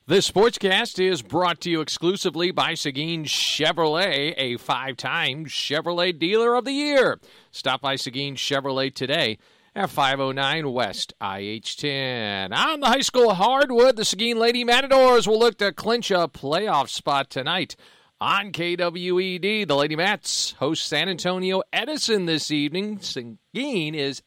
This sportscast is brought to you exclusively by Seguin Chevrolet, a 5-time Chevrolet Dealer of the Year. Stop by Seguin Chevrolet today at 509 West IH10. On the high school hardwood, the Seguin Lady Matadors will look to clinch a playoff spot tonight. On KWED, the Lady Mats host San Antonio Edison this evening. Seguin is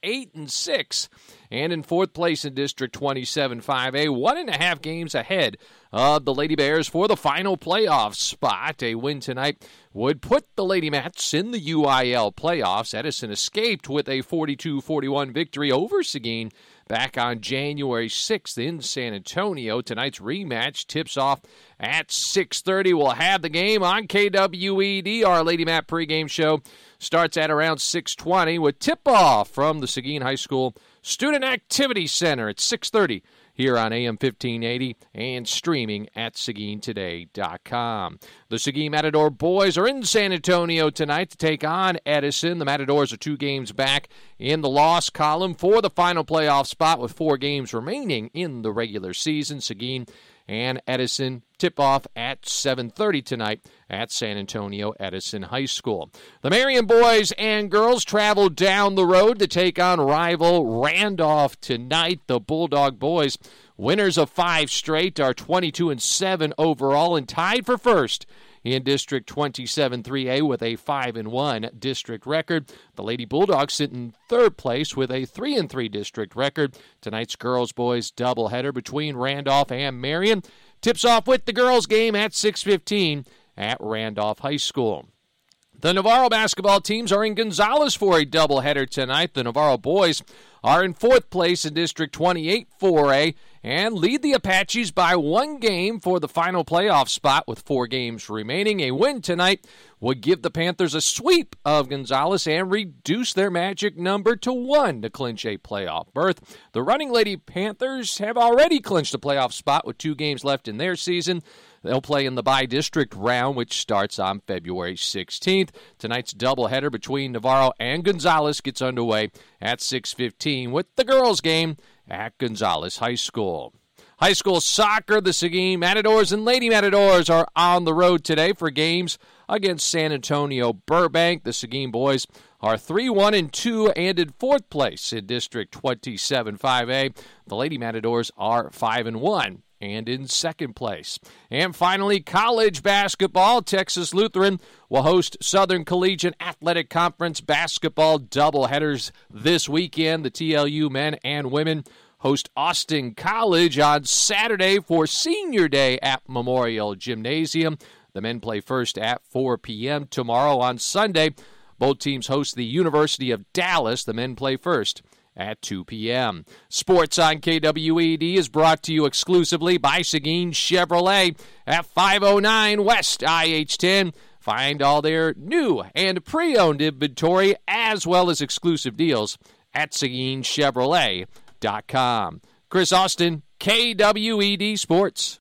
8-6 and in fourth place in District 27 5A, 1.5 games ahead of the Lady Bears for the final playoff spot. A win tonight would put the Lady Mats in the UIL playoffs. Edison escaped with a 42-41 victory over Seguin back on January 6th in San Antonio. Tonight's rematch tips off at 6:30. We'll have the game on KWED. Our Lady Mat pregame show starts at around 6:20 with tip-off from the Seguin High School Student Activity Center at 6:30 here on AM 1580 and streaming at SeguinToday.com. The Seguin Matador boys are in San Antonio tonight to take on Edison. The Matadors are 2 games back in the loss column for the final playoff spot with 4 games remaining in the regular season. Seguin and Edison tip off at 7:30 tonight at San Antonio Edison High School. The Marion boys and girls travel down the road to take on rival Randolph tonight. The Bulldog boys, winners of 5 straight, are 22-7 overall and tied for first in District 27 3A with a 5-1 district record. The Lady Bulldogs sit in third place with a 3-3 district record. Tonight's girls-boys doubleheader between Randolph and Marion tips off with the girls' game at 6:15 at Randolph High School. The Navarro basketball teams are in Gonzales for a doubleheader tonight. The Navarro boys are in fourth place in District 28 4A and lead the Apaches by 1 game for the final playoff spot with 4 games remaining. A win tonight would give the Panthers a sweep of Gonzales and reduce their magic number to 1 to clinch a playoff berth. The Running Lady Panthers have already clinched a playoff spot with 2 games left in their season. They'll play in the bi-district round, which starts on February 16th. Tonight's doubleheader between Navarro and Gonzales gets underway at 6:15 with the girls' game at Gonzales High School. High school soccer, the Seguin Matadors and Lady Matadors are on the road today for games against San Antonio Burbank. The Seguin boys are 3-1-2 and in fourth place in District 27 5A. The Lady Matadors are 5-1. and in second place. And finally, college basketball. Texas Lutheran will host Southern Collegiate Athletic Conference basketball doubleheaders this weekend. The TLU men and women host Austin College on Saturday for Senior Day at Memorial Gymnasium. The men play first at 4 p.m. Tomorrow on Sunday, both teams host the University of Dallas. The men play first at 2 p.m. Sports on KWED is brought to you exclusively by Seguin Chevrolet at 509 West IH10. Find all their new and pre-owned inventory as well as exclusive deals at SeguinChevrolet.com. Chris Austin, KWED Sports.